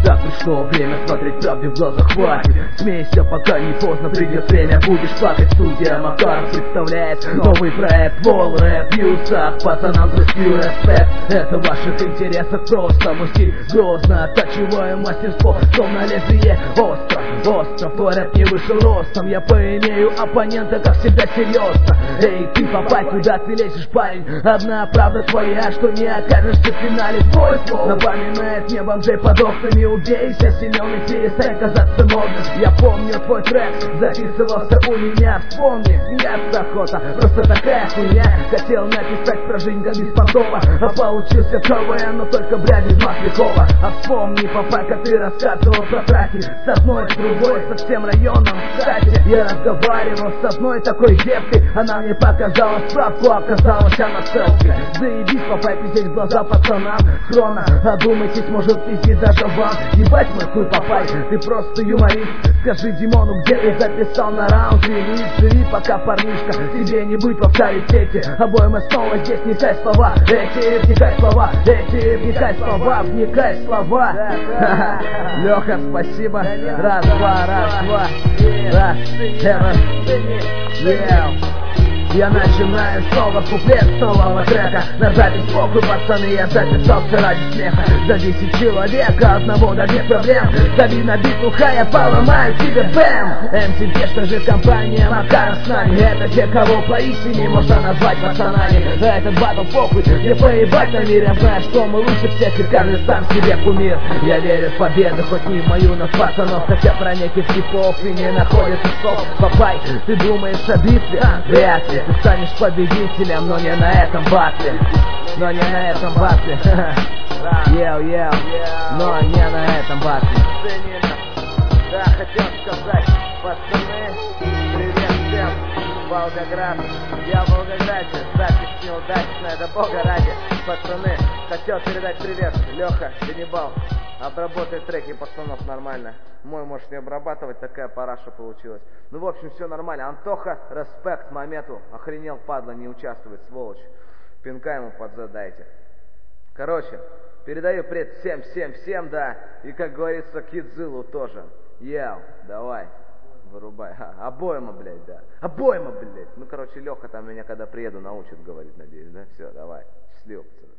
Так пришло время смотреть правде в глаза, хватит. Смейся, пока не поздно, придет время, будешь плакать. Студия Макаров представляет новый проект Вол Рэп Юсах. Пацанам взрывью респект, это в ваших интересах просто. Мой стиль грозно, оттачиваю мастерство, словно лезвие остро. Остров, твой рэп не вышел ростом, я поимею оппонента, как всегда, серьезно. Эй, ты попасть, куда ты лезешь, парень? Одна правда твоя, что не окажешься в финале. Твой слов напоминает мне бомжей под окнами. Убейся, силен и перестань казаться модным. Я помню твой трек, записывался у меня. Вспомни, смеяться охота, просто такая хуйня. Хотел написать про жизнь как беспонтово, а получился КВН, но только брать из Маслякова. А вспомни, папака, ты рассказывал про траки с одной, с другой, со всем районом. Кстати, я разговаривал с одной такой девкой, она мне показала справку, оказалась она селфи. Заебись, папай, пиздеть в глаза пацанам. Хрона, одумайтесь, может пиздить даже вам. Ебать мой хуй, папай, ты просто юморист. Скажи Димону, где ты записал на раунд релиз. Живи пока, парнишка, тебе не быть в авторитете. Обоим мы снова здесь, вникай слова, эти, вникай слова, эти, вникай слова, вникай слова. Леха, спасибо. Раз, два, раз, два. Раз, я начинаю снова куплет с нового трека. На запись похуй, пацаны, я записался ради смеха. За 10 человека, одного до без проблем. Дави на биту, я поломаю тебе бэм. МС же компания Макаров с нами. Это те, кого поистине можно назвать пацанами. За этот батл похуй, где поебать на мире. Я знаю, что мы лучше всех, и каждый сам себе кумир. Я верю в победу, хоть не в мою, но в пацанов. Хотя про неких типов и не находится слов. Папай, ты думаешь о битве? Вряд ли. Ты станешь победителем, но не на этом батле. Но не на этом батле. Йоу, но не на этом батле. Да, хотел сказать, пацаны, привет всем, Волгоград. Я в Волгограде, запись неудачная, да бога ради. Пацаны, хотел передать привет, Леха, Ганнибал. Обработай треки пацанов нормально. Мой можешь не обрабатывать, такая параша получилась. Ну, в общем, все нормально. Антоха, респект Мамету. Охренел, падла, не участвует, сволочь. Пинка ему подзадайте. Короче, передаю привет всем, да. И, как говорится, Кидзилу тоже. Йоу, давай, вырубай. Обойма, блядь, да. Обойма, блядь. Ну, короче, Леха там меня, когда приеду, научит говорить, надеюсь, да. Все, давай. Счастливо, пацаны.